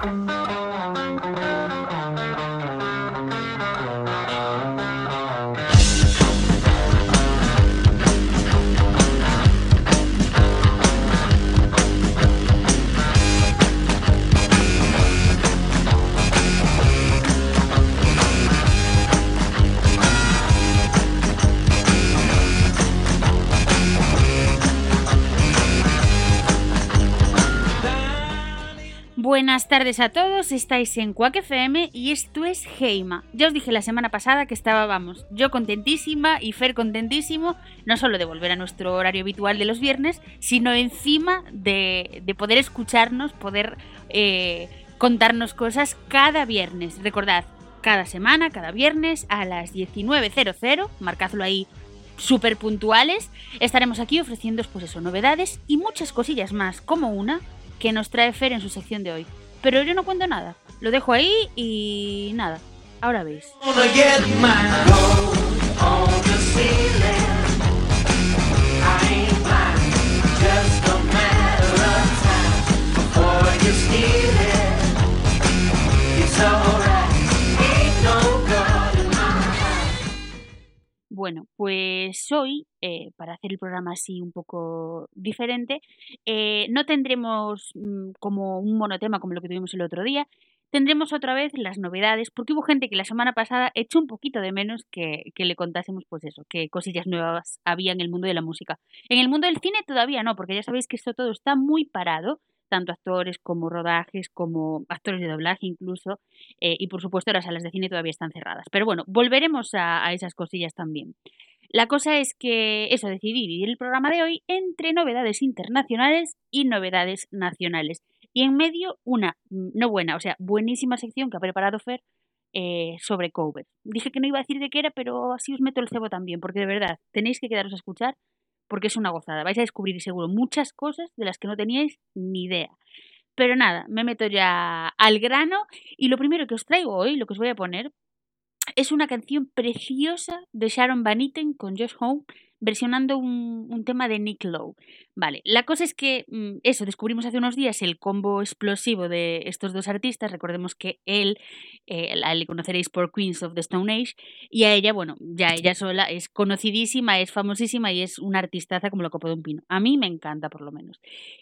Buenas tardes a todos, estáis en Quack FM y esto es Heima. Ya os dije la semana pasada que estábamos yo contentísima y Fer contentísimo, no solo de volver a nuestro horario habitual de los viernes, sino encima de poder escucharnos, poder contarnos cosas cada viernes. Recordad, cada semana, cada viernes a las 19:00, marcadlo ahí, súper puntuales, estaremos aquí ofreciéndoos pues eso, novedades y muchas cosillas más, como una que nos trae Fer en su sección de hoy. Pero yo no cuento nada, lo dejo ahí y nada, ahora veis. Bueno, pues hoy, para hacer el programa así un poco diferente, no tendremos como un monotema como lo que tuvimos el otro día, tendremos otra vez las novedades, porque hubo gente que la semana pasada echó un poquito de menos que le contásemos pues eso, qué cosillas nuevas había en el mundo de la música. En el mundo del cine todavía no, porque ya sabéis que esto todo está muy parado, tanto actores como rodajes, como actores de doblaje incluso, y por supuesto las salas de cine todavía están cerradas. Pero bueno, volveremos a esas cosillas también. La cosa es que eso, decidí dividir el programa de hoy entre novedades internacionales y novedades nacionales. Y en medio una, no buena, o sea, buenísima sección que ha preparado Fer sobre covers. Dije que no iba a decir de qué era, pero así os meto el cebo también, porque de verdad, tenéis que quedaros a escuchar porque es una gozada. Vais a descubrir seguro muchas cosas de las que no teníais ni idea. Pero nada, me meto ya al grano y lo primero que os traigo hoy, lo que os voy a poner, es una canción preciosa de Sharon Van Etten con Josh Homme versionando un tema de Nick Lowe. Vale, la cosa es que eso, descubrimos hace unos días el combo explosivo de estos dos artistas. Recordemos que él, le conoceréis por Queens of the Stone Age, y a ella, bueno, ya ella sola es conocidísima, es famosísima y es una artistaza como lo copo de un pino. A mí me encanta, por lo menos.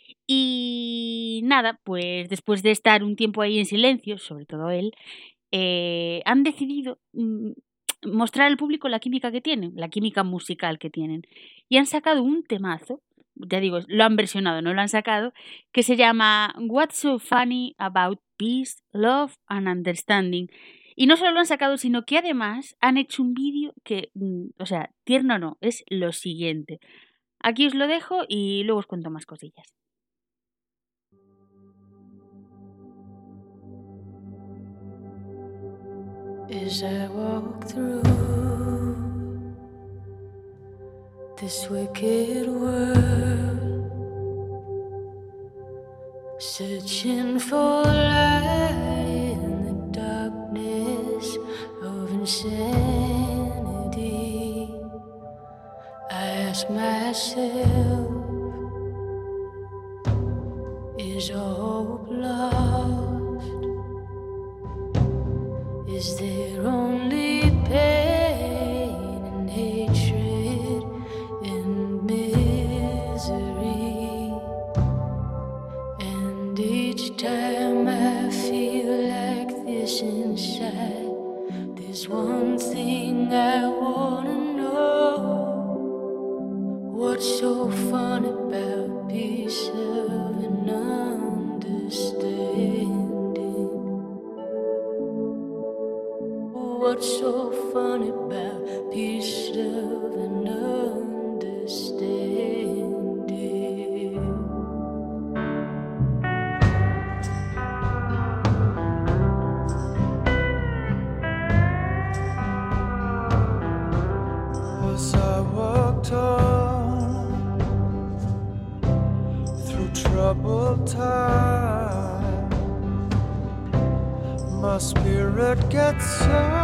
Y nada, pues después de estar un tiempo ahí en silencio, sobre todo él, han decidido mostrar al público la química que tienen, la química musical que tienen. Y han sacado un temazo, ya digo, lo han versionado, no lo han sacado, que se llama What's So Funny About Peace, Love and Understanding. Y no solo lo han sacado, sino que además han hecho un vídeo que, o sea, tierno no, es lo siguiente. Aquí os lo dejo y luego os cuento más cosillas. As I walk through this wicked world, searching for light in the darkness of insanity, I ask myself, is all hope lost? Is there only pain and hatred and misery? And each time I feel like this inside, there's one thing I wanna know. What's so fun about peace, love, and understanding? What's so fun about peace, love, and understanding? As I walked on through troubled time, my spirit gets so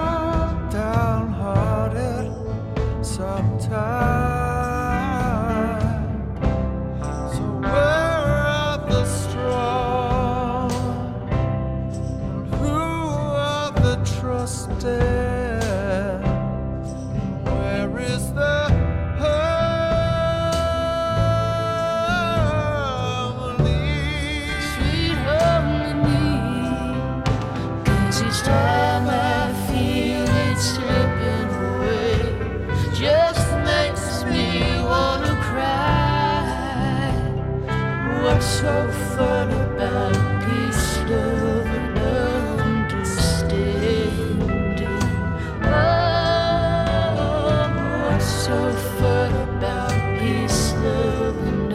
downhearted sometimes. So where are the strong? so fun about peace, love, and understanding. Oh, what's so fun about peace, love, and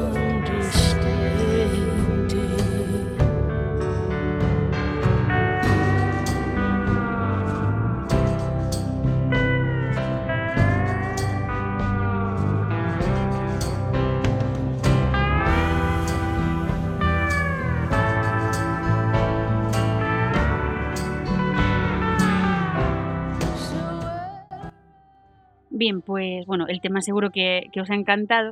understanding? Bien, pues bueno, el tema seguro que os ha encantado.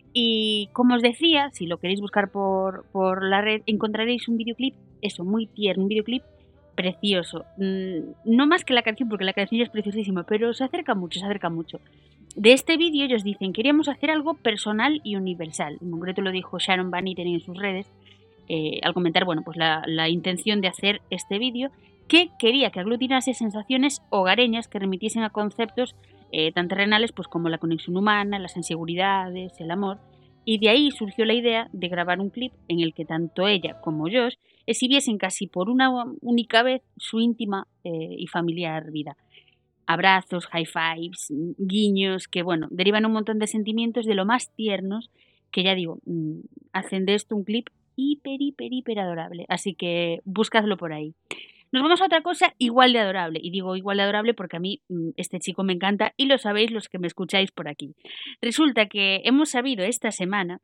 Y como os decía, si lo queréis buscar por la red, encontraréis un videoclip, eso, muy tierno, un videoclip precioso. No más que la canción, porque la canción ya es preciosísima, pero se acerca mucho, se acerca mucho. De este vídeo ellos dicen, queríamos hacer algo personal y universal. En concreto lo dijo Sharon Van Etten en sus redes, al comentar, bueno, pues la intención de hacer este vídeo, que quería que aglutinase sensaciones hogareñas que remitiesen a conceptos tan terrenales pues como la conexión humana, las inseguridades, el amor, y de ahí surgió la idea de grabar un clip en el que tanto ella como Josh exhibiesen casi por una única vez su íntima y familiar vida. Abrazos, high fives, guiños, que bueno, derivan un montón de sentimientos de lo más tiernos, que ya digo, hacen de esto un clip hiper adorable, así que búscadlo por ahí. Nos vamos a otra cosa igual de adorable, y digo igual de adorable porque a mí este chico me encanta y lo sabéis los que me escucháis por aquí. Resulta que hemos sabido esta semana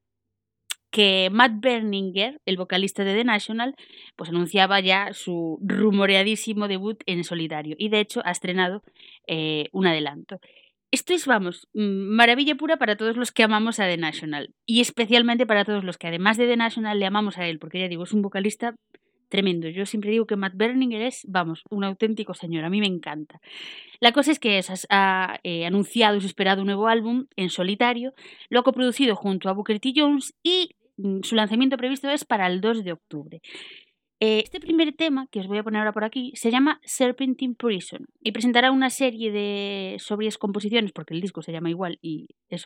que Matt Berninger, el vocalista de The National, pues anunciaba ya su rumoreadísimo debut en solitario y de hecho ha estrenado un adelanto. Esto es, vamos, maravilla pura para todos los que amamos a The National y especialmente para todos los que además de The National le amamos a él, porque ya digo, es un vocalista tremendo. Yo siempre digo que Matt Berninger es, vamos, un auténtico señor. A mí me encanta. La cosa es que ha anunciado su esperado nuevo álbum en solitario, lo ha coproducido junto a Booker T. Jones y su lanzamiento previsto es para el 2 de octubre. Este primer tema, que os voy a poner ahora por aquí, se llama Serpentine Prison y presentará una serie de sobrias composiciones, porque el disco se llama igual y eso.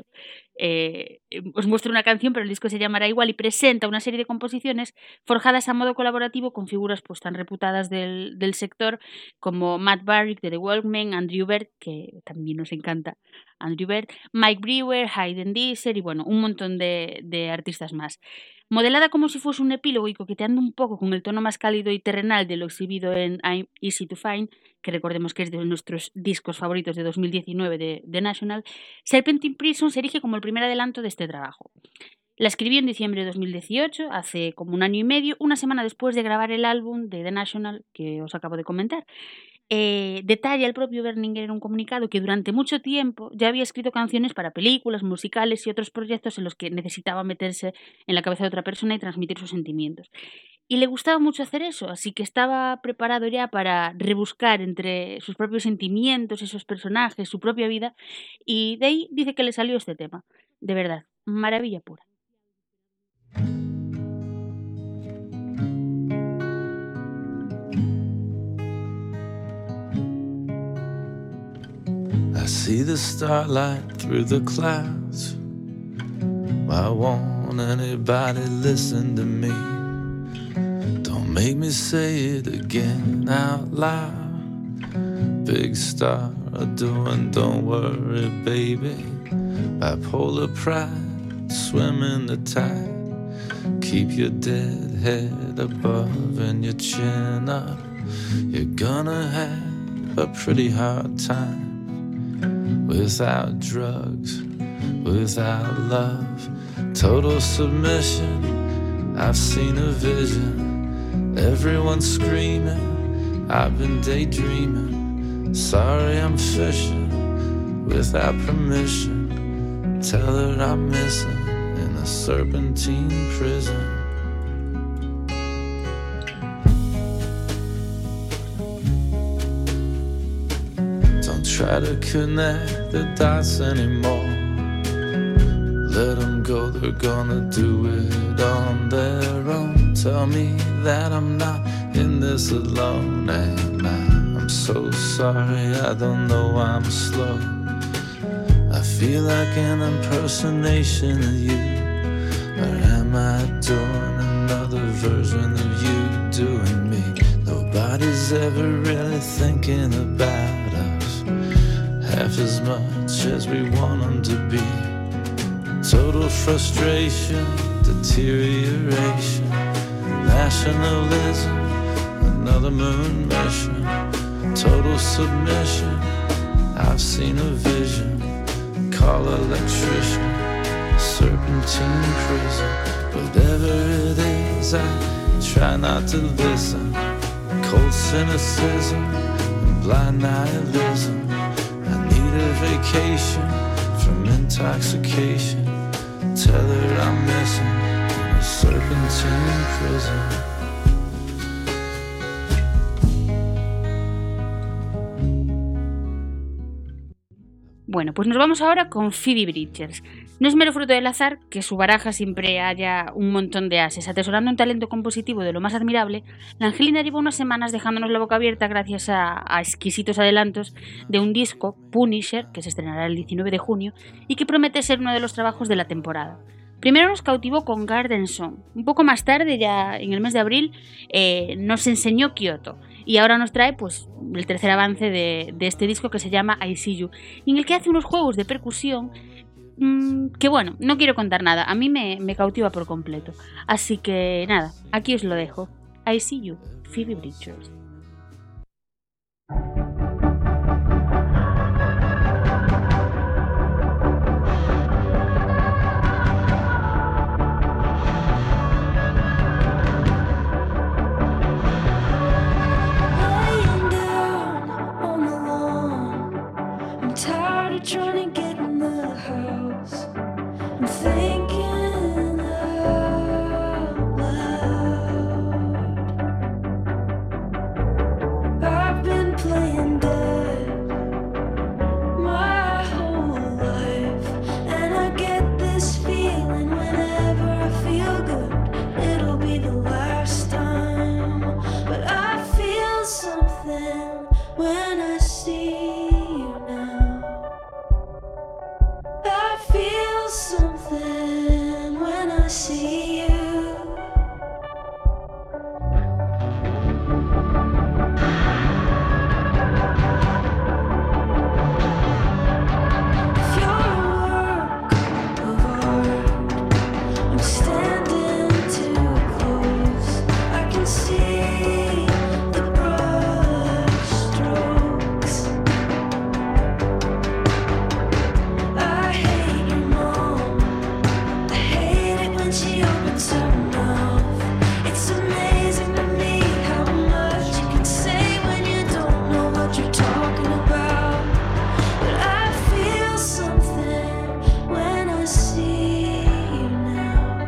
Os muestro una canción, pero el disco se llamará igual y presenta una serie de composiciones forjadas a modo colaborativo con figuras pues tan reputadas del sector como Matt Barrick de The Walkmen, Andrew Bird, que también nos encanta Andrew Bird, Mike Brewer, Hayden Deezer y bueno, un montón de artistas más. Modelada como si fuese un epílogo y coqueteando un poco con el tono más cálido y terrenal de lo exhibido en I'm Easy to Find, que recordemos que es de nuestros discos favoritos de 2019 de The National, Serpentine Prison se erige como el primer adelanto de este trabajo. La escribió en diciembre de 2018, hace como un año y medio, una semana después de grabar el álbum de The National que os acabo de comentar. Detalla el propio Berninger en un comunicado que durante mucho tiempo ya había escrito canciones para películas, musicales y otros proyectos en los que necesitaba meterse en la cabeza de otra persona y transmitir sus sentimientos. Y le gustaba mucho hacer eso, así que estaba preparado ya para rebuscar entre sus propios sentimientos, esos personajes, su propia vida, y de ahí dice que le salió este tema. De verdad, maravilla pura. I see the starlight through the clouds. Why won't anybody listen to me? Don't make me say it again out loud. Big star doing, don't worry, baby. Bipolar pride, swim in the tide. Keep your dead head above and your chin up. You're gonna have a pretty hard time. Without drugs, without love, total submission. I've seen a vision. Everyone's screaming. I've been daydreaming. Sorry, I'm fishing without permission. Tell her I'm missing in a serpentine prison. Try to connect the dots anymore. Let them go, they're gonna do it on their own. Tell me that I'm not in this alone. And I'm so sorry, I don't know I'm slow. I feel like an impersonation of you. Or am I doing version of you doing me. Nobody's ever really thinking about us half as much as we want them to be. Total frustration, deterioration, nationalism, another moon mission, total submission. I've seen a vision, call electrician, serpentine prison. Whatever it is, I try not to listen. Cold cynicism and blind nihilism. I need a vacation from intoxication. Tell her I'm missing in a serpentine prison. Bueno, pues nos vamos ahora con Phoebe Bridgers. No es mero fruto del azar que su baraja siempre haya un montón de ases. Atesorando un talento compositivo de lo más admirable, la Angelina lleva unas semanas dejándonos la boca abierta gracias a exquisitos adelantos de un disco, Punisher, que se estrenará el 19 de junio y que promete ser uno de los trabajos de la temporada. Primero nos cautivó con Garden Song. Un poco más tarde, ya en el mes de abril, nos enseñó Kyoto. Y ahora nos trae pues el tercer avance de este disco que se llama I See You, en el que hace unos juegos de percusión que bueno, no quiero contar nada, a mí me cautiva por completo. Así que nada, aquí os lo dejo. I See You, Phoebe Bridgers. Trying to get in the house, I'm thinking out loud. I've been playing dead my whole life, and I get this feeling whenever I feel good, it'll be the last time. But I feel something when I see something when I see you. If you're a work of art, I'm standing too close. I can see the brush strokes. I hate your mom. She opens her mouth. It's amazing to me how much you can say when you don't know what you're talking about. But I feel something when I see you now.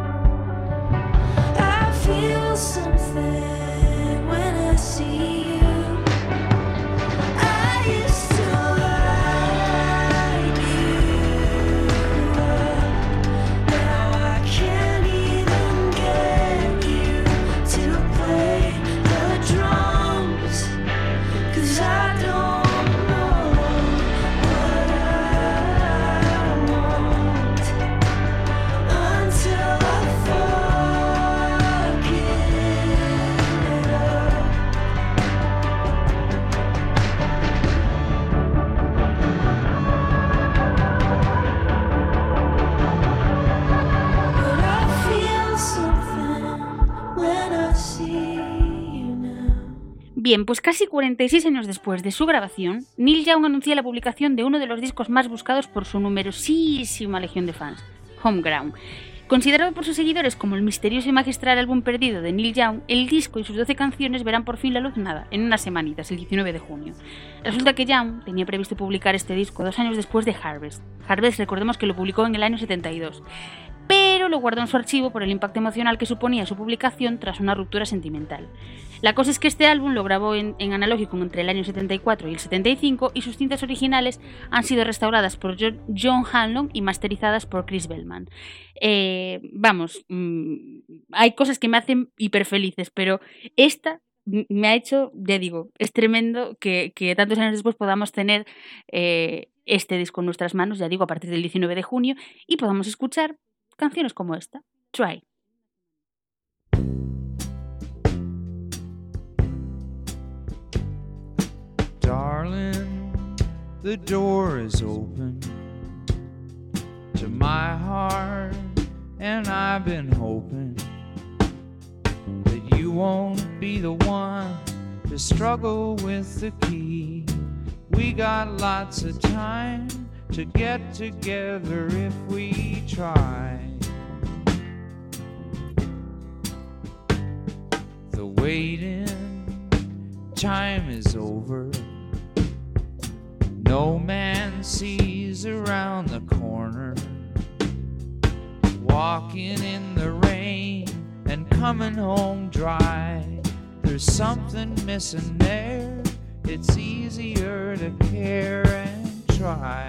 I feel something when I see you. I used to like you. Now I can't even get you to play the drums, 'cause I don't know what I want until I fuck it up. But I feel something when I see you now. Bien, pues casi 46 años después de su grabación, Neil Young anunció la publicación de uno de los discos más buscados por su numerosísima legión de fans, Homegrown. Considerado por sus seguidores como el misterioso y magistral álbum perdido de Neil Young, el disco y sus 12 canciones verán por fin la luz en unas semanitas, el 19 de junio. Resulta que Young tenía previsto publicar este disco 2 años después de Harvest. Harvest, recordemos que lo publicó en el año 72. Pero lo guardó en su archivo por el impacto emocional que suponía su publicación tras una ruptura sentimental. La cosa es que este álbum lo grabó en analógico entre el año 74 y el 75 y sus cintas originales han sido restauradas por John Hanlon y masterizadas por Chris Bellman. Hay cosas que me hacen hiper felices, pero esta me ha hecho, ya digo, es tremendo que tantos años después podamos tener este disco en nuestras manos, ya digo, a partir del 19 de junio, y podamos escuchar canciones como esta, Try. the door is open to my heart, and I've been hoping that you won't be the one to struggle with the key. We got lots of time to get together if we try. The waiting time is over. No man sees around the corner. Walking in the rain and coming home dry. There's something missing there. It's easier to care and try.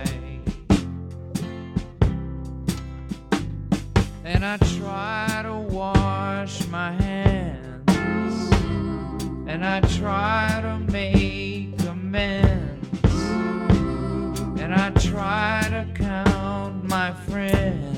And I try to wash my hands, and I try to make amends, and I try to count my friends.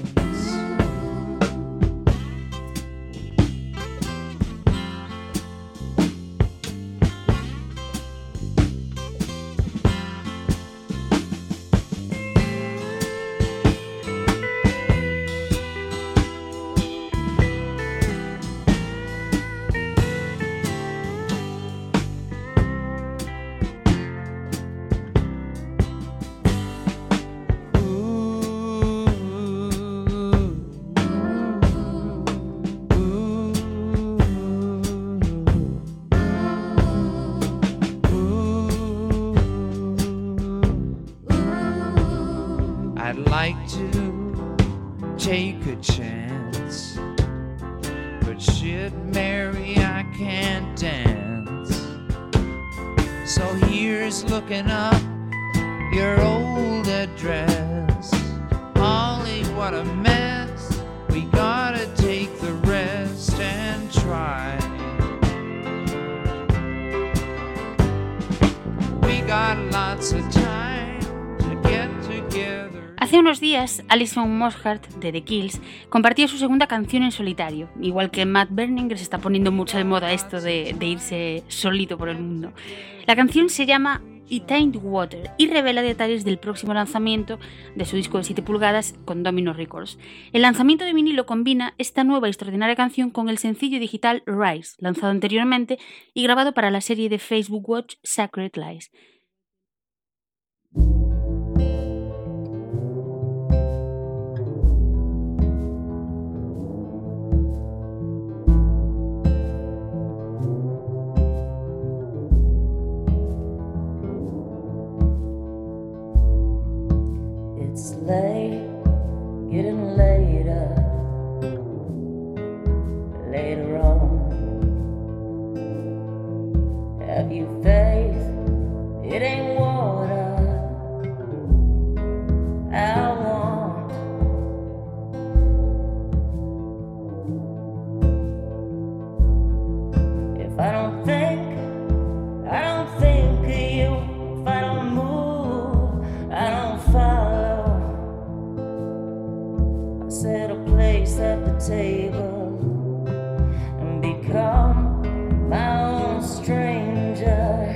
I'd like to take a chance, but shit, Mary, I can't dance. So here's looking up your old address. Holly, what a mess. We gotta take the rest and try. We got lots of time to get together. Hace unos días, Alison Mosshart, de The Kills, compartía su segunda canción en solitario, igual que Matt Berninger se está poniendo mucho de moda esto de irse solito por el mundo. La canción se llama It Ain't Water y revela detalles del próximo lanzamiento de su disco de 7 pulgadas con Domino Records. El lanzamiento de vinilo combina esta nueva y extraordinaria canción con el sencillo digital Rise, lanzado anteriormente y grabado para la serie de Facebook Watch Sacred Lies. It's late, getting later on. Have you faith? It ain't water I want. If I don't think of you. If I don't move, I don't follow. I set a place at the table and become my own stranger.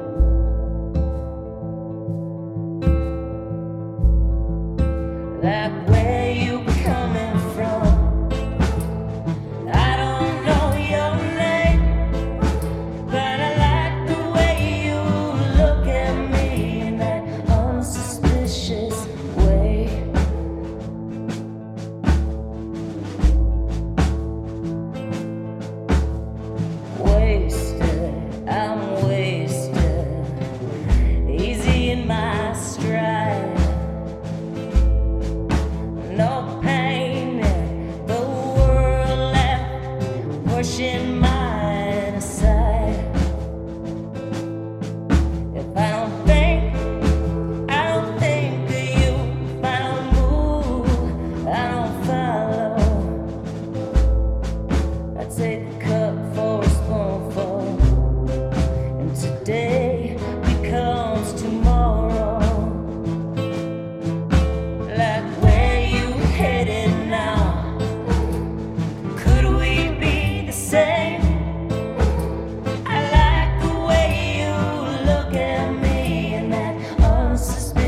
Like where you coming from? I don't know your name, but I like the way you look at me in that unsuspicious way. Wasted, I'm wasted, easy in my stride. No pain, the world left pushing mine aside. If I don't think of you. If I don't move, I don't follow. I take the cup for a spoonful, and today becomes tomorrow. Like where you headed now? Could we be the same? I like the way you look at me in that unsuspicious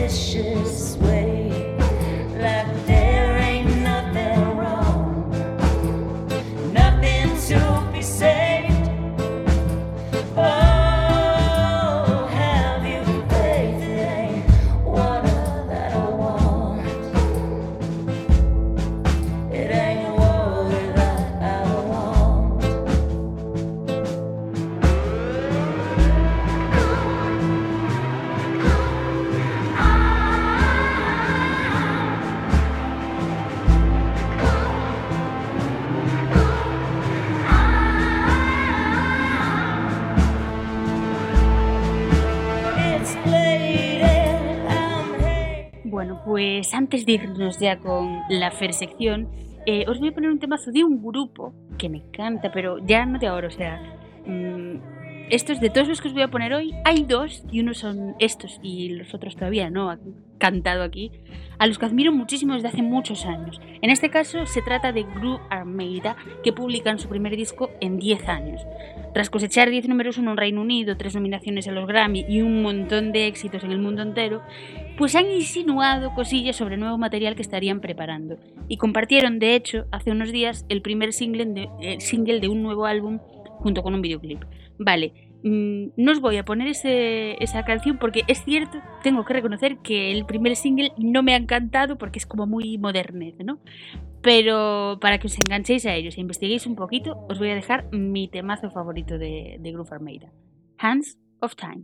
Bueno, pues antes de irnos ya con la Fer sección, os voy a poner un temazo de un grupo que me encanta, pero ya no de ahora, o sea, estos de todos los que os voy a poner hoy, hay dos, y uno son estos y los otros todavía no han cantado aquí, a los que admiro muchísimo desde hace muchos años. En este caso se trata de Gru Armada, que publican su primer disco en 10 años. Tras cosechar 10 números 1 en Reino Unido, 3 nominaciones a los Grammy y un montón de éxitos en el mundo entero, pues han insinuado cosillas sobre nuevo material que estarían preparando. Y compartieron, de hecho, hace unos días el primer single de un nuevo álbum junto con un videoclip. Vale, no os voy a poner esa canción porque es cierto, tengo que reconocer que el primer single no me ha encantado porque es como muy modernez, ¿no? Pero para que os enganchéis a ellos e investiguéis un poquito, os voy a dejar mi temazo favorito de Gru Armada, Hands of Time.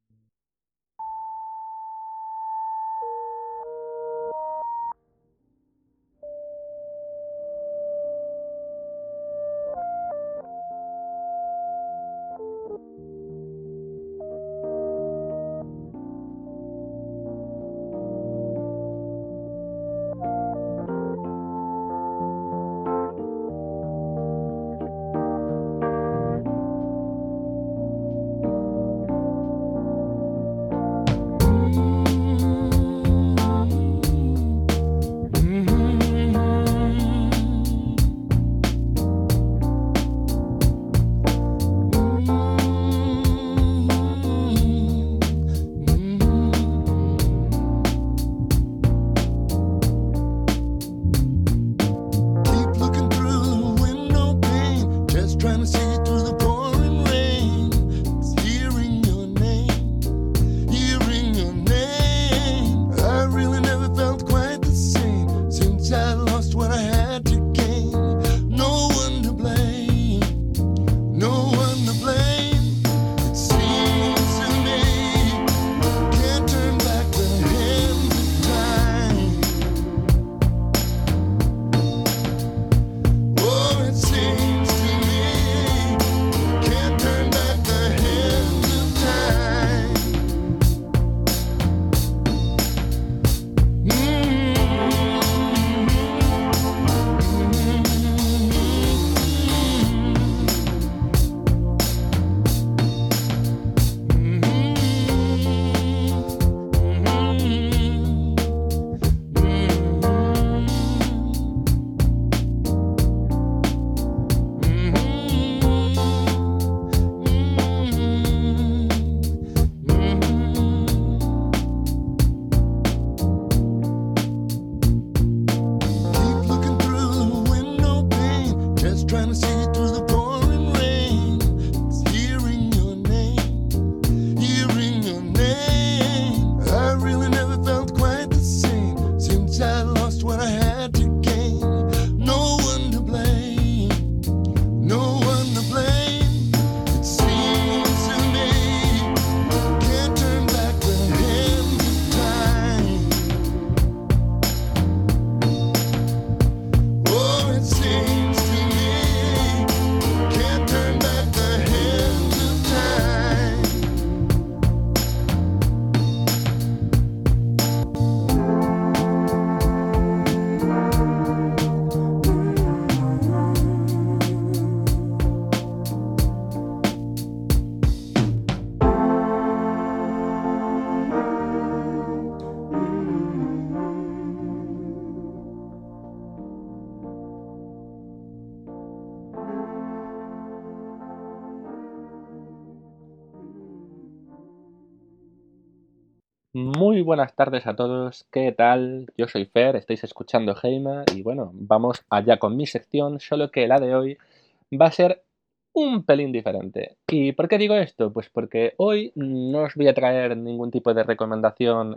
Muy buenas tardes a todos, ¿qué tal? Yo soy Fer, estáis escuchando Heima y bueno, vamos allá con mi sección, solo que la de hoy va a ser un pelín diferente. ¿Y por qué digo esto? Pues porque hoy no os voy a traer ningún tipo de recomendación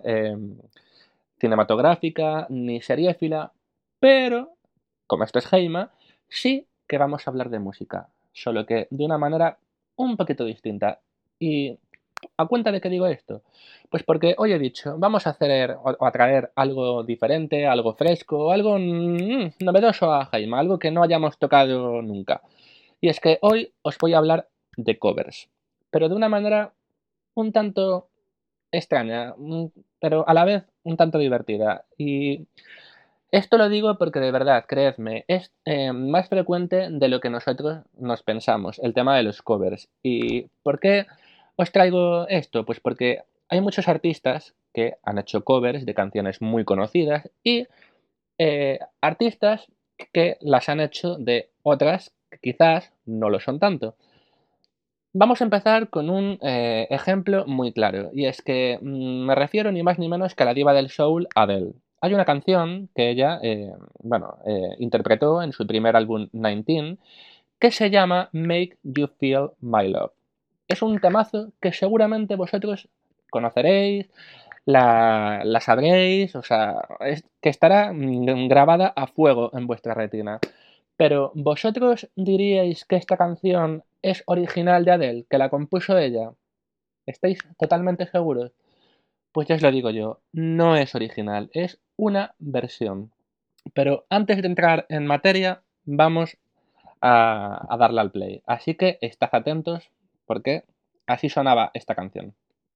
cinematográfica ni seriéfila, pero, como esto es Heima, sí que vamos a hablar de música, solo que de una manera un poquito distinta. ¿Y a cuenta de qué digo esto? Pues porque hoy he dicho, vamos a hacer o a traer algo diferente, algo fresco, algo novedoso a Heima, algo que no hayamos tocado nunca. Y es que hoy os voy a hablar de covers, pero de una manera un tanto extraña, pero a la vez un tanto divertida. Y esto lo digo porque de verdad, creedme, es más frecuente de lo que nosotros nos pensamos, el tema de los covers. ¿Y por qué os traigo esto? Pues porque hay muchos artistas que han hecho covers de canciones muy conocidas y artistas que las han hecho de otras que quizás no lo son tanto. Vamos a empezar con un ejemplo muy claro, y es que me refiero ni más ni menos que a la diva del soul, Adele. Hay una canción que ella, interpretó en su primer álbum 19, que se llama Make You Feel My Love. Es un temazo que seguramente vosotros conoceréis, la sabréis, o sea, es que estará grabada a fuego en vuestra retina. Pero, ¿vosotros diríais que esta canción es original de Adele, que la compuso ella? ¿Estáis totalmente seguros? Pues ya os lo digo yo, no es original, es una versión. Pero antes de entrar en materia, vamos a darle al play. Así que estad atentos, porque así sonaba esta canción.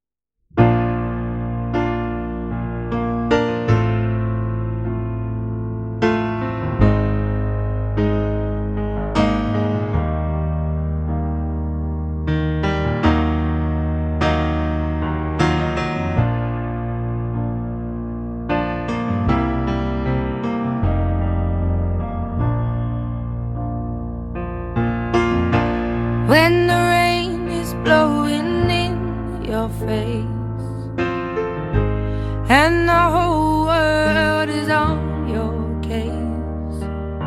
When the rain is blowing in your face and the whole world is on your case,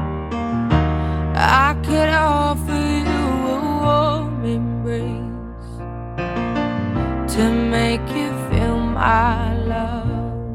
I could offer you a warm embrace to make you feel my love.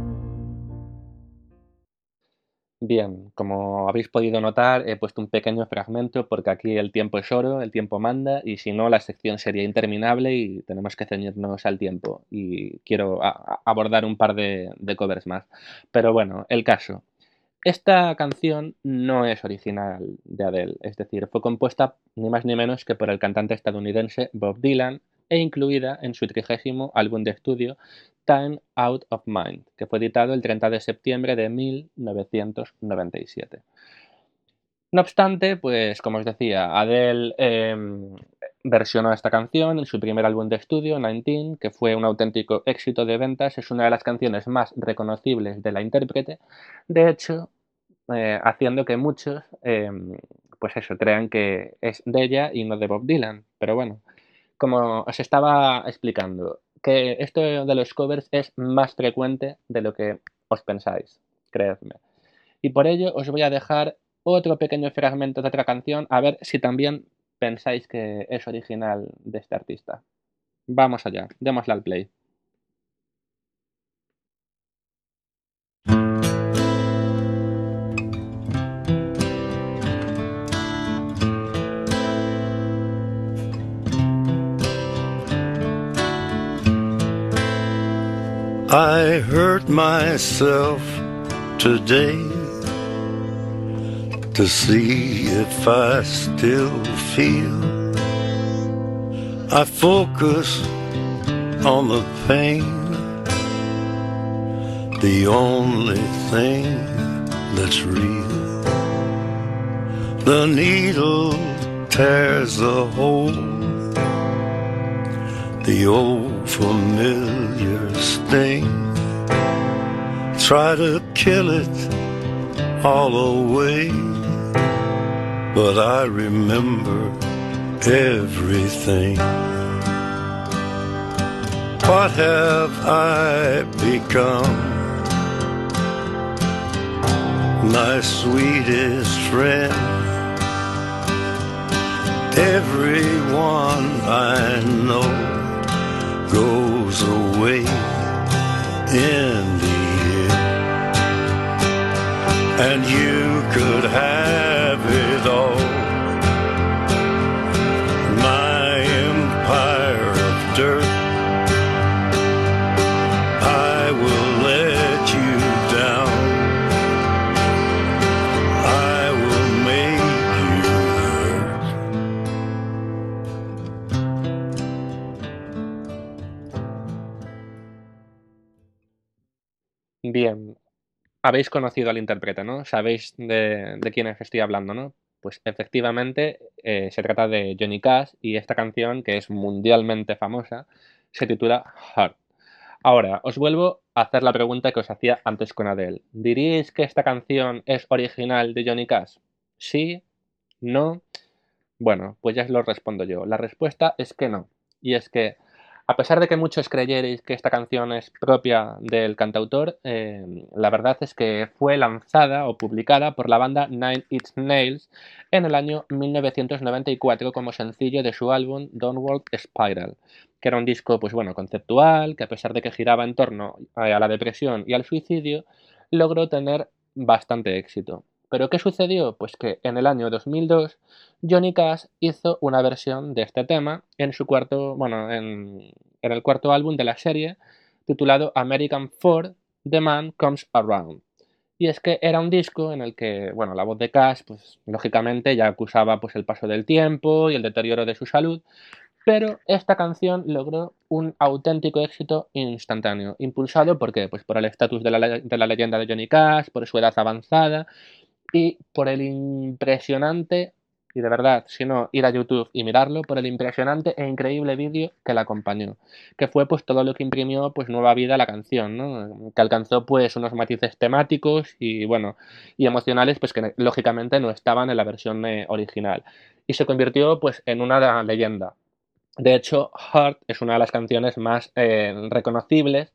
Bien, como habéis podido notar, he puesto un pequeño fragmento porque aquí el tiempo es oro, el tiempo manda, y si no la sección sería interminable y tenemos que ceñirnos al tiempo. Y quiero abordar un par de covers más. Pero bueno, el caso. Esta canción no es original de Adele, es decir, fue compuesta ni más ni menos que por el cantante estadounidense Bob Dylan e incluida en su 30º álbum de estudio Time Out of Mind, que fue editado el 30 de septiembre de 1997. No obstante, pues como os decía, Adele versionó esta canción en su primer álbum de estudio, 19, que fue un auténtico éxito de ventas. Es una de las canciones más reconocibles de la intérprete. De hecho, haciendo que muchos, pues eso, crean que es de ella y no de Bob Dylan. Pero bueno, como os estaba explicando, que esto de los covers es más frecuente de lo que os pensáis, creedme. Y por ello os voy a dejar otro pequeño fragmento de otra canción, a ver si también pensáis que es original de este artista. Vamos allá, démosle al play. I hurt myself today to see if I still feel. I focus on the pain, the only thing that's real. The needle tears the hole, the old familiar sting. Try to kill it all away, but I remember everything. What have I become? My sweetest friend. Everyone I know goes away in the end, and you could have it all. My empire of dirt, I will let you down. I will make you hurt. Bien, habéis conocido al intérprete, ¿no? Sabéis de quién os estoy hablando, ¿no? Pues efectivamente se trata de Johnny Cash y esta canción, que es mundialmente famosa, se titula Heart. Ahora, os vuelvo a hacer la pregunta que os hacía antes con Adele. ¿Diríais que esta canción es original de Johnny Cash? ¿Sí? ¿No? Bueno, pues ya os lo respondo yo. La respuesta es que no. Y es que, a pesar de que muchos creyerais que esta canción es propia del cantautor, la verdad es que fue lanzada o publicada por la banda Nine Inch Nails en el año 1994 como sencillo de su álbum Downward Spiral, que era un disco, pues bueno, conceptual, que a pesar de que giraba en torno a la depresión y al suicidio, logró tener bastante éxito. ¿Pero qué sucedió? Pues que en el año 2002 Johnny Cash hizo una versión de este tema en su cuarto, bueno, en el cuarto álbum de la serie, titulado American Four, The Man Comes Around. Y es que era un disco en el que, bueno, la voz de Cash, pues lógicamente ya acusaba pues el paso del tiempo y el deterioro de su salud, pero esta canción logró un auténtico éxito instantáneo, impulsado ¿por qué? Pues por el estatus de la leyenda de Johnny Cash, por su edad avanzada y por el impresionante, y de verdad, si no, ir a YouTube y mirarlo, por el impresionante e increíble vídeo que la acompañó, que fue pues todo lo que imprimió pues nueva vida a la canción, ¿no? Que alcanzó pues unos matices temáticos y bueno, y emocionales pues que lógicamente no estaban en la versión original. Y se convirtió pues en una leyenda. De hecho, Heart es una de las canciones más reconocibles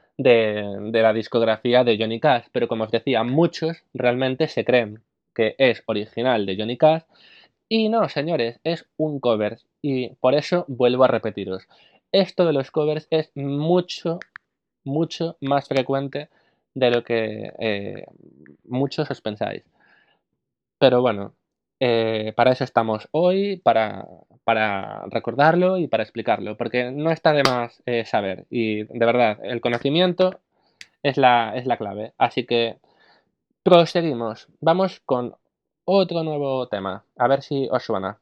de la discografía de Johnny Cash, pero como os decía, muchos realmente se creen que es original de Johnny Cash y no, señores, es un cover y por eso vuelvo a repetiros, esto de los covers es mucho, mucho más frecuente de lo que muchos os pensáis. Pero bueno, para eso estamos hoy, para recordarlo y para explicarlo, porque no está de más saber. Y de verdad, el conocimiento es la clave. Así que proseguimos. Vamos con otro nuevo tema. A ver si os suena.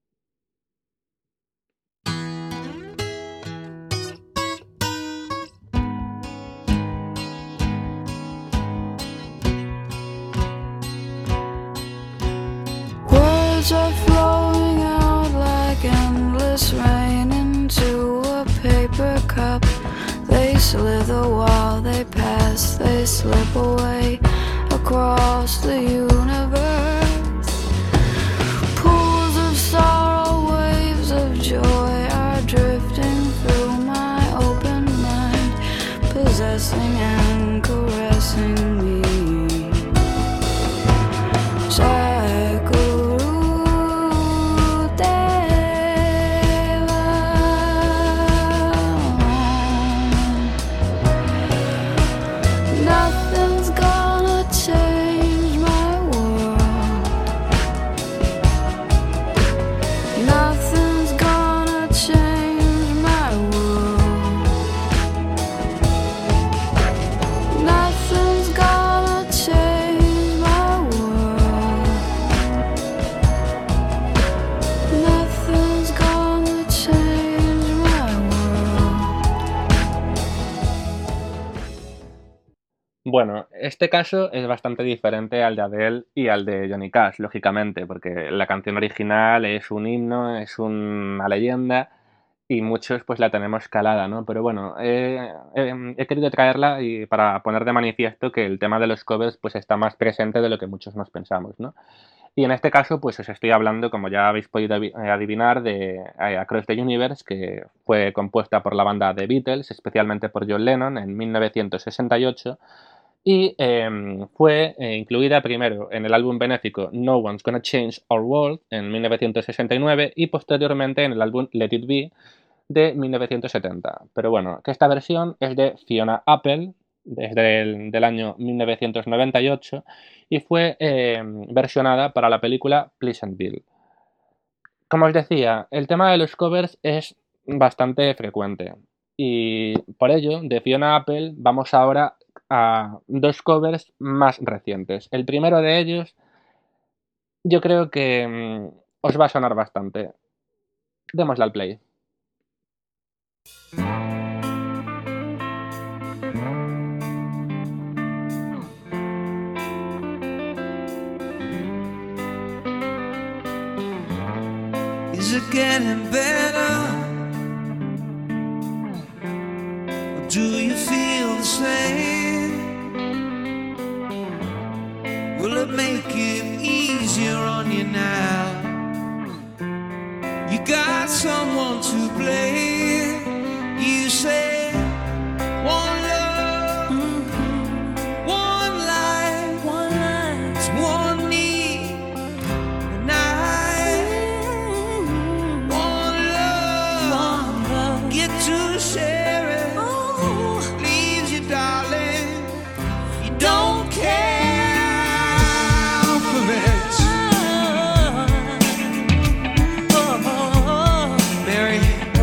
Words are flowing out like endless rain into a paper cup. They slither while they pass, they slip away across the universe. Pools of sorrow, waves of joy are drifting through my open mind, possessing and caressing me. Nothing's gonna change my world. Nothing's gonna change my world. Nothing's gonna change my world. Nothing's gonna change my world. Bueno, este caso es bastante diferente al de Adele y al de Johnny Cash, lógicamente, porque la canción original es un himno, es una leyenda y muchos pues la tenemos calada, ¿no? Pero bueno, he querido traerla y para poner de manifiesto que el tema de los covers pues está más presente de lo que muchos nos pensamos, ¿no? Y en este caso pues os estoy hablando, como ya habéis podido adivinar, de Across the Universe, que fue compuesta por la banda The Beatles, especialmente por John Lennon en 1968 y fue incluida primero en el álbum benéfico No One's Gonna Change Our World en 1969 y posteriormente en el álbum Let It Be de 1970. Pero bueno, que esta versión es de Fiona Apple desde del año 1998 y fue versionada para la película Pleasantville. Como os decía, el tema de los covers es bastante frecuente y por ello, de Fiona Apple, vamos ahora a dos covers más recientes. El primero de ellos, yo creo que os va a sonar bastante. Démosle al play. getting better? Or do you feel the same? Will it make it easier on you now? You got someone to blame. You say one love, one life, it's one need, and one love, get to share it. Leaves you, darling, you don't care for this. Mary,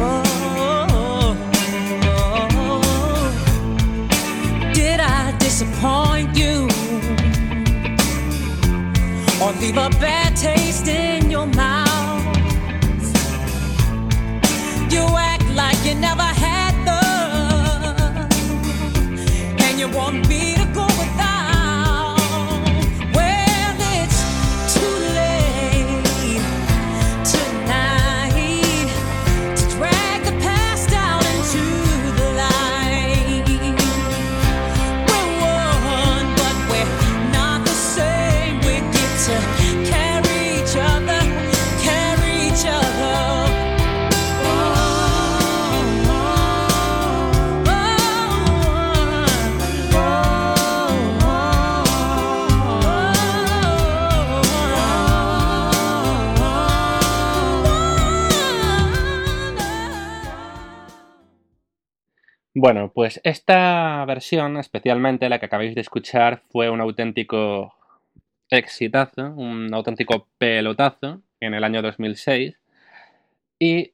Did I disappoint you or leave a bad taste in your mouth? You act like you never had love, and you want me to go without. Well, it's too late tonight to drag the past down into the light. We're one, but we're not the same. We get to carry each other, carry each other. Bueno, pues esta versión, especialmente la que acabáis de escuchar, fue un auténtico exitazo, un auténtico pelotazo en el año 2006. Y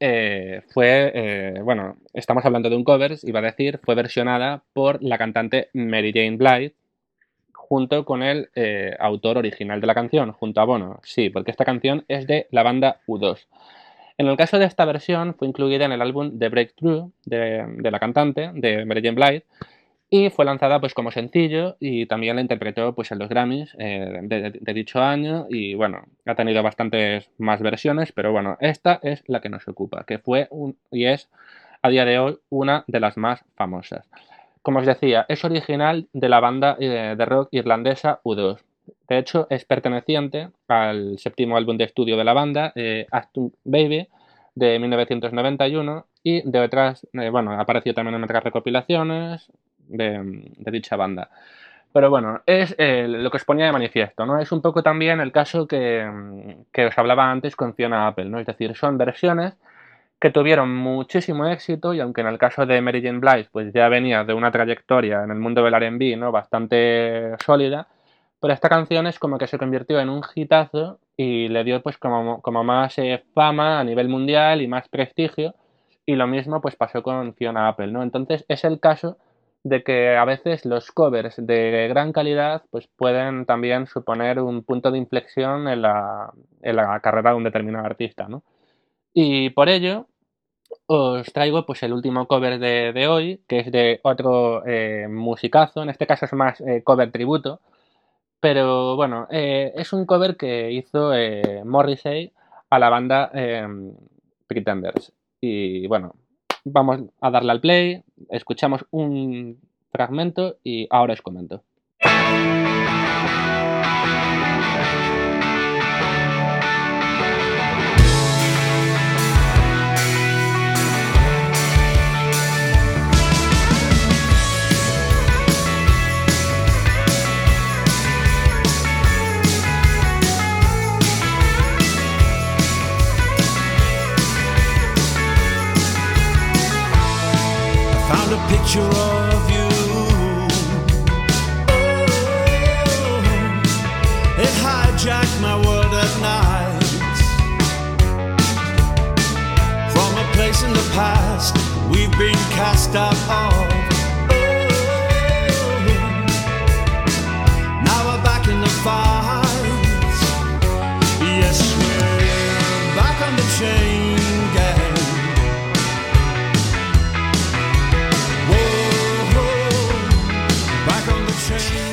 bueno, estamos hablando de un cover, iba a decir, fue versionada por la cantante Mary Jane Blige, junto con el autor original de la canción, junto a Bono. Sí, porque esta canción es de la banda U2. En el caso de esta versión, fue incluida en el álbum The Breakthrough de la cantante, de Mary Jane Blige, y fue lanzada pues como sencillo y también la interpretó pues en los Grammys de dicho año y bueno, ha tenido bastantes más versiones, pero bueno, esta es la que nos ocupa, que fue y es a día de hoy una de las más famosas. Como os decía, es original de la banda de rock irlandesa U2. De hecho, es perteneciente al séptimo álbum de estudio de la banda, Achtung Baby, de 1991, y de otras, bueno, apareció también en otras recopilaciones de dicha banda. Pero bueno, es lo que os ponía de manifiesto, ¿no? Es un poco también el caso que os hablaba antes con Fiona Apple, ¿no? Es decir, son versiones que tuvieron muchísimo éxito y aunque en el caso de Mary Jane Blige pues ya venía de una trayectoria en el mundo del R&B, ¿no? Bastante sólida, pero esta canción es como que se convirtió en un hitazo y le dio pues como más fama a nivel mundial y más prestigio, y lo mismo pues pasó con Fiona Apple, ¿no? Entonces es el caso de que a veces los covers de gran calidad pues pueden también suponer un punto de inflexión en la carrera de un determinado artista, ¿no? Y por ello os traigo pues el último cover de hoy, que es de otro musicazo, en este caso es más cover tributo, pero bueno, es un cover que hizo Morrissey a la banda Pretenders. Y bueno, vamos a darle al play, escuchamos un fragmento y ahora os comento. found a picture of you. Oh, it hijacked my world at night. From a place in the past we've been cast out of. Oh, now we're back in the fight. Yes, we're back on the chain gang.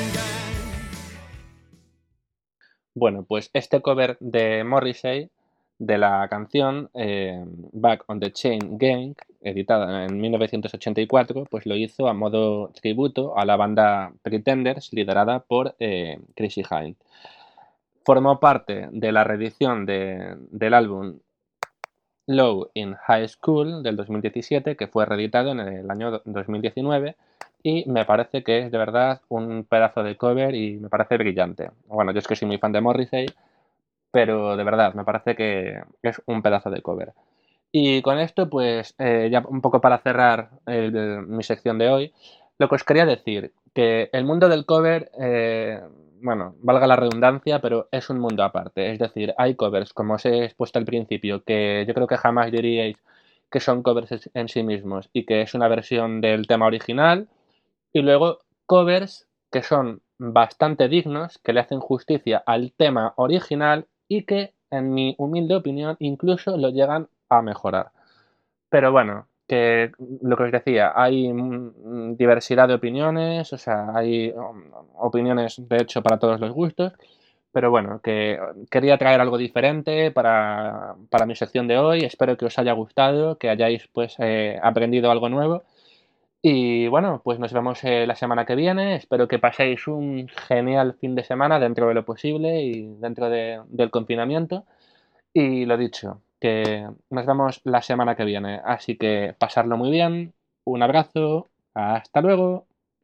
Bueno, pues este cover de Morrissey de la canción Back on the Chain Gang, editada en 1984, pues lo hizo a modo tributo a la banda Pretenders, liderada por Chrissie Hynde. Formó parte de la reedición del álbum Low in High School del 2017, que fue reeditado en el año 2019, y me parece que es de verdad un pedazo de cover y me parece brillante. Bueno, yo es que soy muy fan de Morrissey, pero de verdad me parece que es un pedazo de cover. Y con esto, pues ya un poco para cerrar mi sección de hoy, lo que os quería decir, que el mundo del cover, bueno, valga la redundancia, pero es un mundo aparte. Es decir, hay covers, como os he expuesto al principio, que yo creo que jamás diríais que son covers en sí mismos y que es una versión del tema original. Y luego covers que son bastante dignos, que le hacen justicia al tema original y que, en mi humilde opinión, incluso lo llegan a mejorar. Pero bueno, que lo que os decía, hay diversidad de opiniones, o sea, hay opiniones de hecho para todos los gustos, pero bueno, que quería traer algo diferente para mi sección de hoy. Espero que os haya gustado, que hayáis pues aprendido algo nuevo. Y bueno, pues nos vemos la semana que viene. Espero que paséis un genial fin de semana dentro de lo posible y dentro del confinamiento. Y lo dicho, que nos vemos la semana que viene. Así que pasarlo muy bien. Un abrazo. Hasta luego.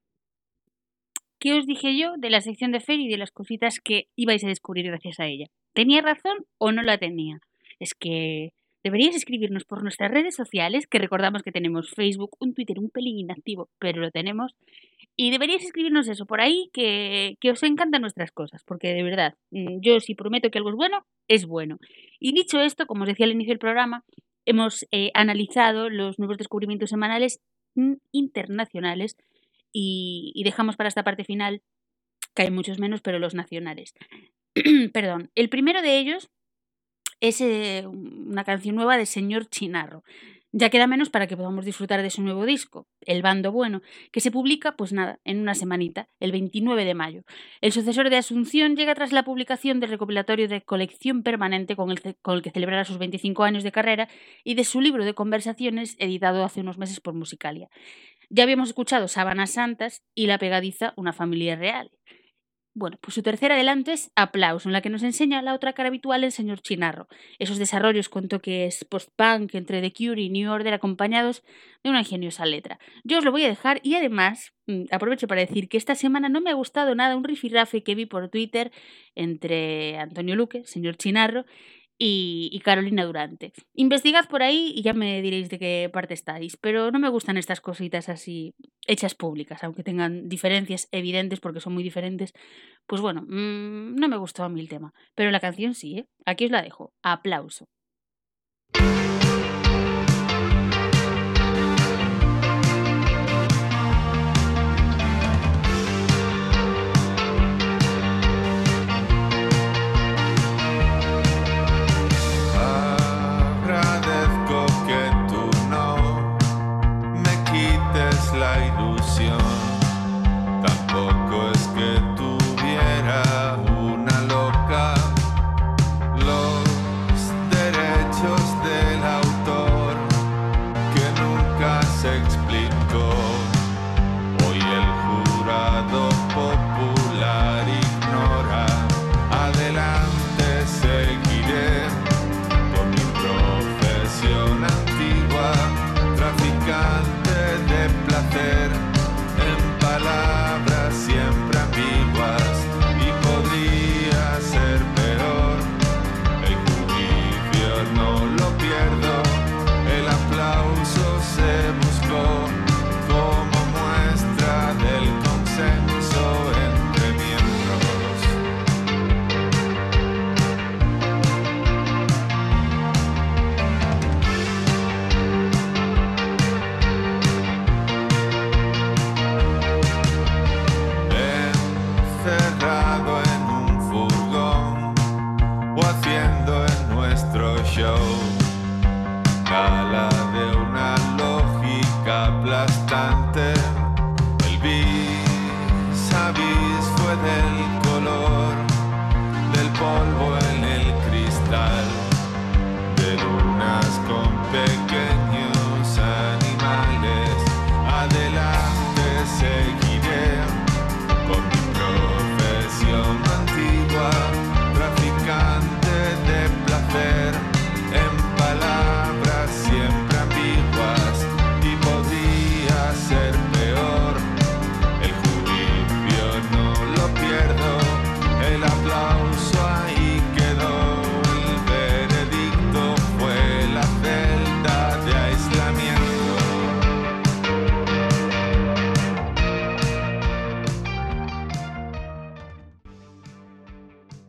¿Qué os dije yo de la sección de Fer y de las cositas que ibais a descubrir gracias a ella? ¿Tenía razón o no la tenía? Es que deberíais escribirnos por nuestras redes sociales, que recordamos que tenemos Facebook, un Twitter un pelín inactivo, pero lo tenemos. Y deberíais escribirnos eso por ahí, que os encantan nuestras cosas, porque de verdad, yo si prometo que algo es bueno, es bueno. Y dicho esto, como os decía al inicio del programa, hemos analizado los nuevos descubrimientos semanales internacionales y dejamos para esta parte final, que hay muchos menos, pero los nacionales. Perdón. El primero de ellos es una canción nueva de Señor Chinarro. Ya queda menos para que podamos disfrutar de su nuevo disco, El Bando Bueno, que se publica, pues nada, en una semanita, el 29 de mayo. El sucesor de Asunción llega tras la publicación del recopilatorio de colección permanente con el que celebrará sus 25 años de carrera y de su libro de conversaciones editado hace unos meses por Musicalia. Ya habíamos escuchado Sábanas Santas y la pegadiza Una familia real. Bueno, pues su tercer adelanto es Aplauso, en la que nos enseña la otra cara habitual del señor Chinarro. Esos desarrollos con toques post-punk entre The Cure y New Order acompañados de una ingeniosa letra. Yo os lo voy a dejar y además aprovecho para decir que esta semana no me ha gustado nada un rifirrafe que vi por Twitter entre Antonio Luque, señor Chinarro, y Carolina Durante. Investigad por ahí y ya me diréis de qué parte estáis, pero no me gustan estas cositas así hechas públicas, aunque tengan diferencias evidentes porque son muy diferentes. Pues bueno, no me gustó a mí el tema, pero la canción sí, ¿eh? Aquí os la dejo. Aplauso. Agradezco que tú no me quites la ilusión. Tampoco es que tuviera una loca. Los derechos de la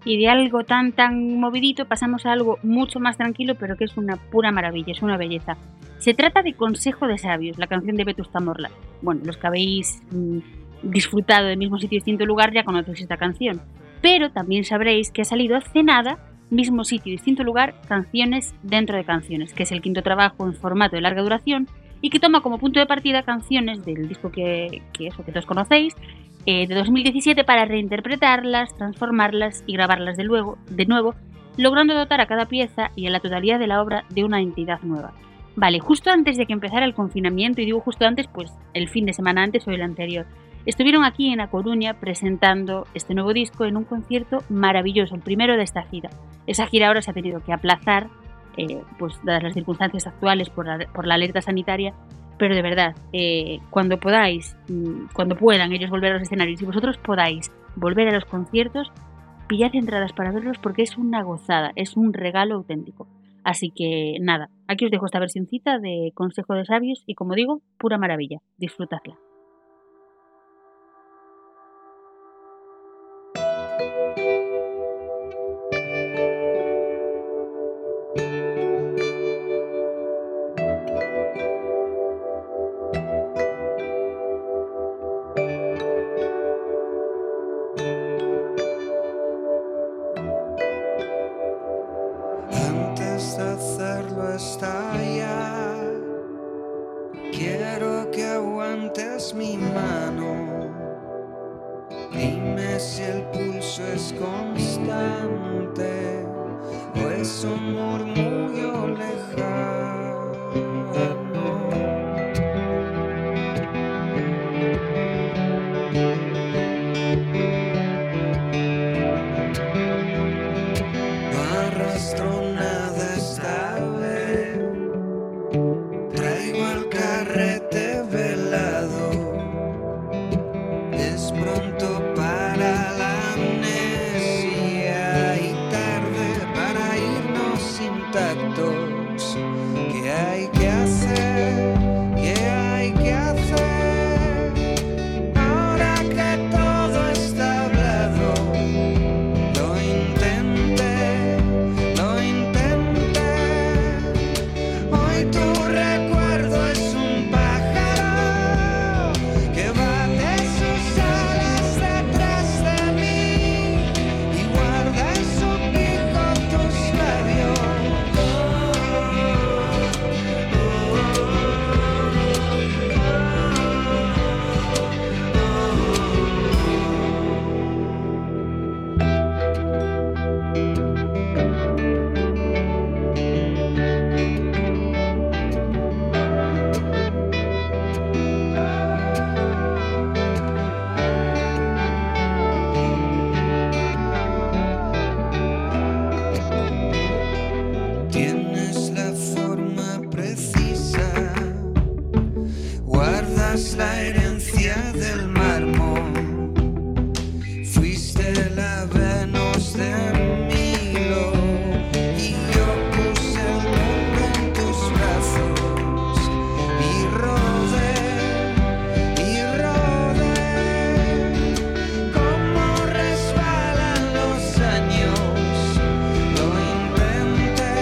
y de algo tan movidito pasamos a algo mucho más tranquilo, pero que es una pura maravilla, es una belleza. Se trata de Consejo de Sabios, la canción de Vetusta Morla. Bueno, los que habéis disfrutado del mismo sitio y distinto lugar ya conocéis esta canción, pero también sabréis que ha salido hace nada, mismo sitio y distinto lugar, Canciones dentro de canciones, que es el quinto trabajo en formato de larga duración y que toma como punto de partida canciones del disco que todos conocéis, de 2017, para reinterpretarlas, transformarlas y grabarlas de nuevo, logrando dotar a cada pieza y a la totalidad de la obra de una entidad nueva. Vale, justo antes de que empezara el confinamiento, y digo justo antes, pues el fin de semana antes o el anterior, estuvieron aquí en A Coruña presentando este nuevo disco en un concierto maravilloso, el primero de esta gira. Esa gira ahora se ha tenido que aplazar, pues dadas las circunstancias actuales por la alerta sanitaria, pero de verdad, cuando podáis, cuando puedan ellos volver a los escenarios y vosotros podáis volver a los conciertos, pillad entradas para verlos porque es una gozada, es un regalo auténtico. Así que nada, aquí os dejo esta versioncita de Consejo de Sabios y, como digo, pura maravilla, disfrutadla. Antes de hacerlo estallar, quiero que aguantes mi mano. Dime si el pulso es constante o es un murmullo lejano. No arrastro nada esta vez, traigo el carrete velado. Es pronto para la amnesia y tarde para irnos intactos. ¿Qué hay que hacer? ¿Qué hay que hacer? Ahora que todo está hablado. Lo intenté. Hoy tu recuerdo es un pájaro que bate sus alas detrás de mí y guarda en su pico tus labios. Tienes la forma precisa, guardas la herencia del mármol. Fuiste la Venus de Milo y yo puse el mundo en tus brazos y rodé. Como resbalan los años, lo intenté.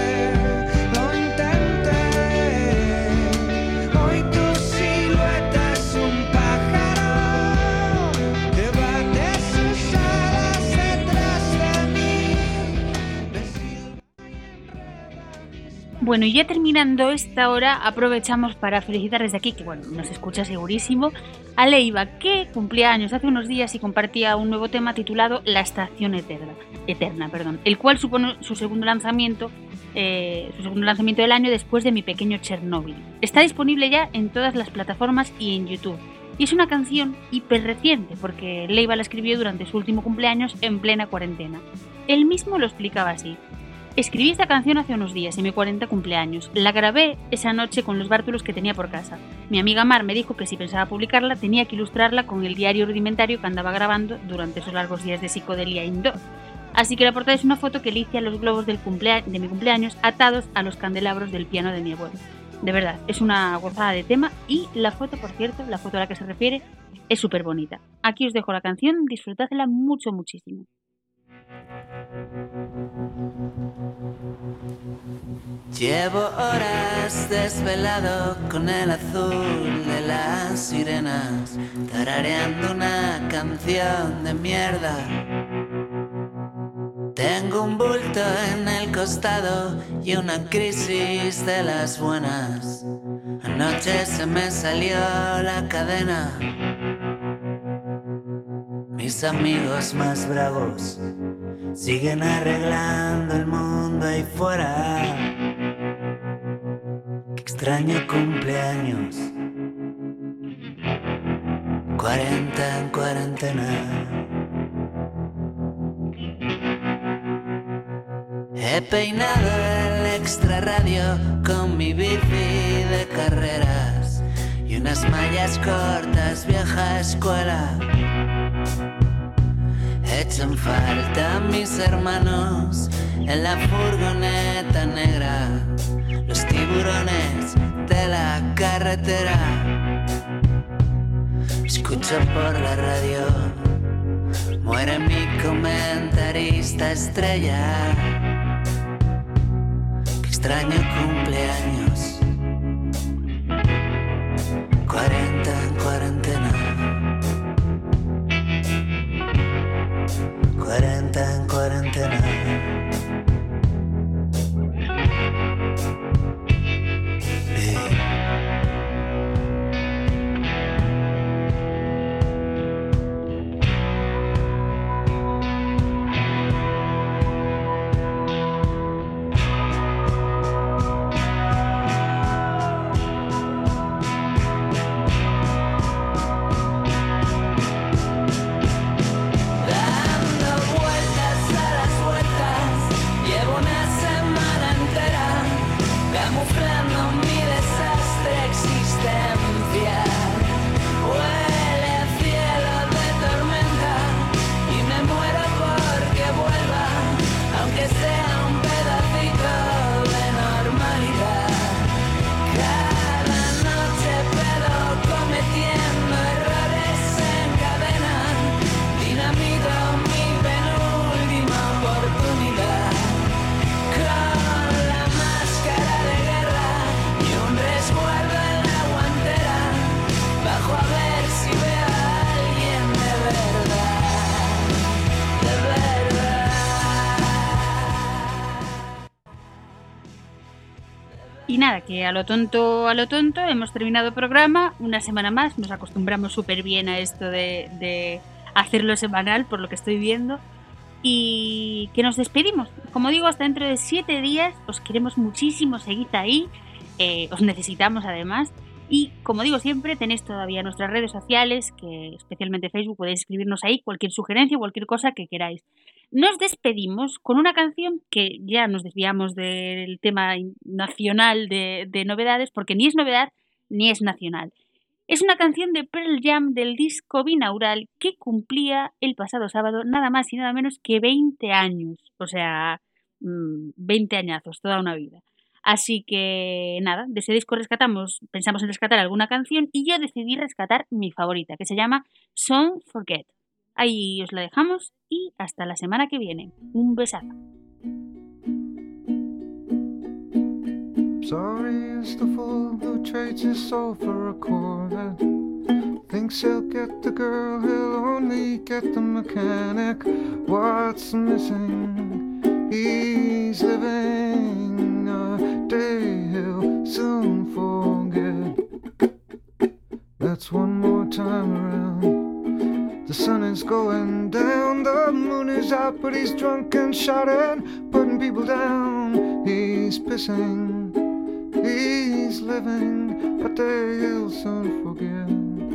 Hoy tu silueta es un pájaro que bate sus alas detrás de mí. Bueno, y ya terminando esta hora, aprovechamos para felicitar desde aquí, que bueno, nos escucha segurísimo, a Leiva, que cumplía años hace unos días y compartía un nuevo tema titulado La Estación Eterna, el cual supone su segundo lanzamiento del año después de Mi Pequeño Chernóbil. Está disponible ya en todas las plataformas y en YouTube. Y es una canción hiper reciente, porque Leiva la escribió durante su último cumpleaños en plena cuarentena. Él mismo lo explicaba así: escribí esta canción hace unos días, en mi 40 cumpleaños. La grabé esa noche con los bártulos que tenía por casa. Mi amiga Mar me dijo que si pensaba publicarla, tenía que ilustrarla con el diario rudimentario que andaba grabando durante esos largos días de psicodelia indoor. Así que la portada es una foto que licia los globos de mi cumpleaños atados a los candelabros del piano de mi abuelo. De verdad, es una gozada de tema y la foto, por cierto, la foto a la que se refiere, es súper bonita. Aquí os dejo la canción, disfrutadla mucho, muchísimo. Llevo horas desvelado con el azul de las sirenas, tarareando una canción de mierda. Tengo un bulto en el costado y una crisis de las buenas. Anoche se me salió la cadena. Mis amigos más bravos siguen arreglando el mundo ahí fuera. Qué extraño cumpleaños, 40 en cuarentena. He peinado el extra radio con mi bici de carreras y unas mallas cortas vieja escuela. Echan falta mis hermanos en la furgoneta negra, los tiburones de la carretera. Escucho por la radio, muere mi comentarista estrella. Qué extraño cumpleaños, 40 en cuarentena. 40 en cuarentena. Y nada, que a lo tonto, hemos terminado el programa, una semana más, nos acostumbramos súper bien a esto de hacerlo semanal, por lo que estoy viendo, y que nos despedimos. Como digo, hasta dentro de 7 días, os queremos muchísimo, seguid ahí, os necesitamos además, y como digo siempre, tenéis todavía nuestras redes sociales, que especialmente Facebook, podéis escribirnos ahí cualquier sugerencia, cualquier cosa que queráis. Nos despedimos con una canción que ya nos desviamos del tema nacional de novedades, porque ni es novedad ni es nacional. Es una canción de Pearl Jam del disco binaural que cumplía el pasado sábado nada más y nada menos que 20 años. O sea, 20 añazos, toda una vida. Así que nada, de ese disco pensamos en rescatar alguna canción y yo decidí rescatar mi favorita, que se llama Don't Forget. Ahí os la dejamos y hasta la semana que viene. Un besazo. Sorry is the fool who trades his soul for a Corvette. Thinks he'll get the girl, he'll only get the mechanic. What's missing? He's living a day he'll soon forget. That's one more time around. The sun is going down, the moon is out, but he's drunk and shouting, putting people down. He's pissing, he's living a day he'll soon forget.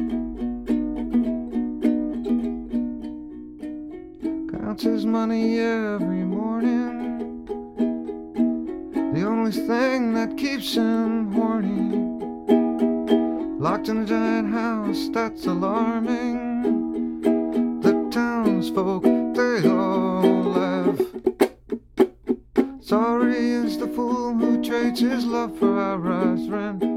Counts his money every morning, the only thing that keeps him horny. Locked in a giant house, that's alarming. Townsfolk, they all laugh. Sorry is the fool who trades his love for high-rise rent.